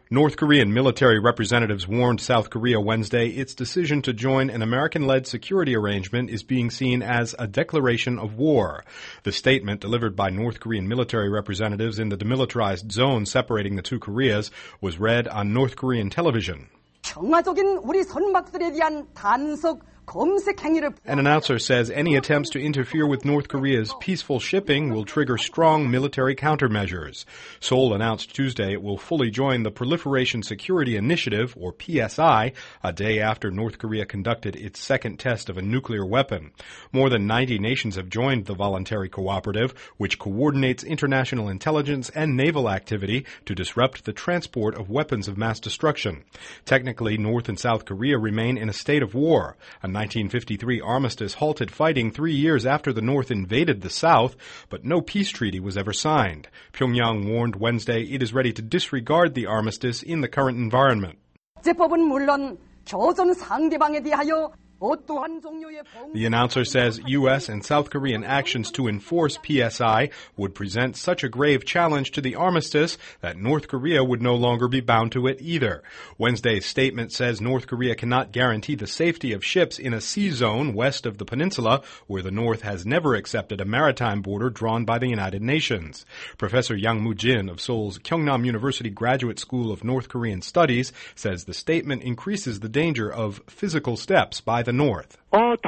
North Korean military representatives warned South Korea Wednesday its decision to join an American-led security arrangement is being seen as a declaration of war. The statement, delivered by North Korean military representatives in the demilitarized zone separating the two Koreas, was read on North Korean television. 평화적인 우리 선박들에 대한 단속 An announcer says any attempts to interfere with North Korea's peaceful shipping will trigger strong military countermeasures. Seoul announced Tuesday it will fully join the Proliferation Security Initiative, or PSI, a day after North Korea conducted its second test of a nuclear weapon. More than 90 nations have joined the voluntary cooperative, which coordinates international intelligence and naval activity to disrupt the transport of weapons of mass destruction. Technically, North and South Korea remain in a state of war. A 1953 armistice halted fighting 3 years after the North invaded the South, but no peace treaty was ever signed. Pyongyang warned Wednesday it is ready to disregard the armistice in the current environment. 국제법은 물론 조선 상대방에 대하여 The announcer says U.S. and South Korean actions to enforce PSI would present such a grave challenge to the armistice that North Korea would no longer be bound to it either. Wednesday's statement says North Korea cannot guarantee the safety of ships in a sea zone west of the peninsula, where the North has never accepted a maritime border drawn by the United Nations. Professor Yang Mu-jin of Seoul's Kyungnam University Graduate School of North Korean Studies says the statement increases the danger of physical steps by the North.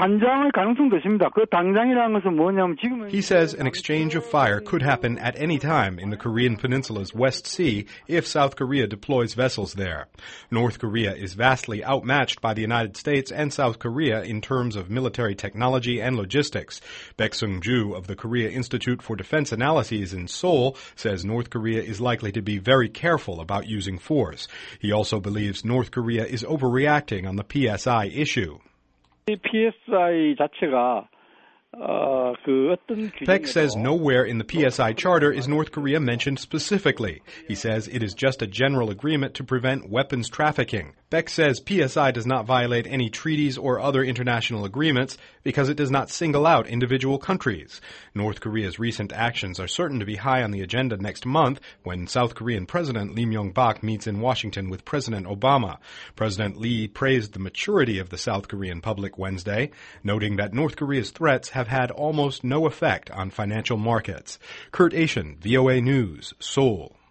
He says an exchange of fire could happen at any time in the Korean Peninsula's West Sea if South Korea deploys vessels there. North Korea is vastly outmatched by the United States and South Korea in terms of military technology and logistics. Baek Sung-ju of the Korea Institute for Defense Analyses in Seoul says North Korea is likely to be very careful about using force. He also believes North Korea is overreacting on the PSI issue. PSI 자체가 Baek says nowhere in the PSI charter is North Korea mentioned specifically. He says it is just a general agreement to prevent weapons trafficking. Baek says PSI does not violate any treaties or other international agreements because it does not single out individual countries. North Korea's recent actions are certain to be high on the agenda next month when South Korean President Lee Myung-bak meets in Washington with President Obama. President Lee praised the maturity of the South Korean public Wednesday, noting that North Korea's threats have had almost no effect on financial markets. Kurt Asian, VOA News, Seoul.